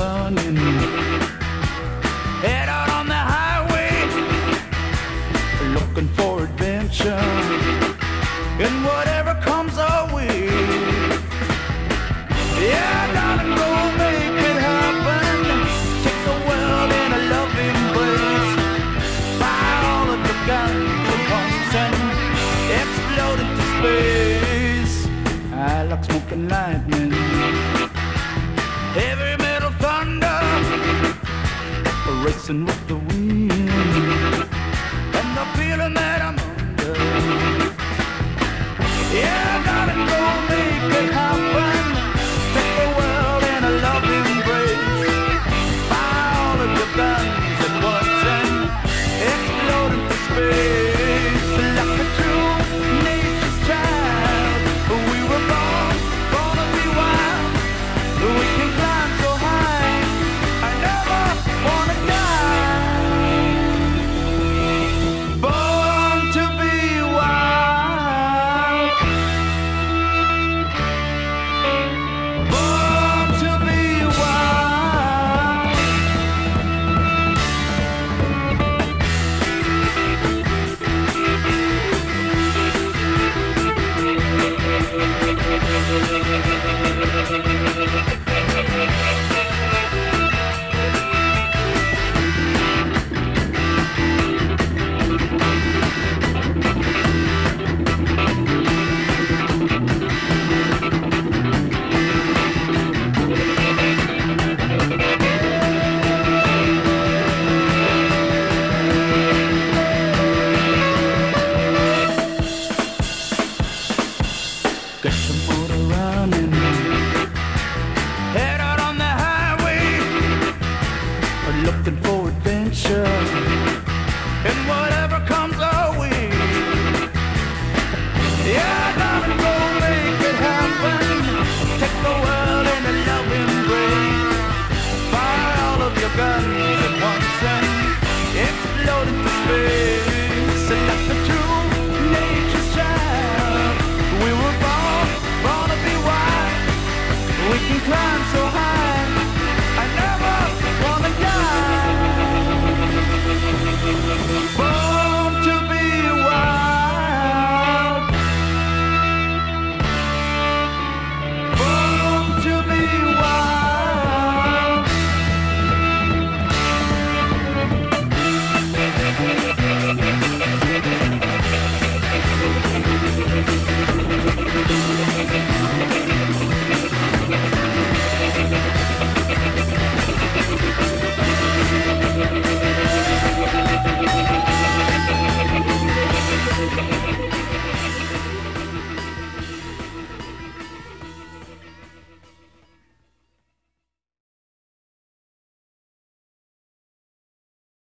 running. Head out on the highway, looking for adventure, and whatever comes our way. Yeah, gotta go make it happen. Take the world in a loving embrace. Fire all of the guns and pumps and explode into space. I like smoking lightning, heavy metal thunder, racing with the wind, and the feeling that I'm under. Yeah, I gotta go make it happen. Take the world in a loving embrace. Fire all of your guns at once and explode into space. Like a true nature's child, we were born to be wild. We can climb so high, I never wanna die. Born to be wild. Born to be wild. Get some motor running. Head out on the highway, looking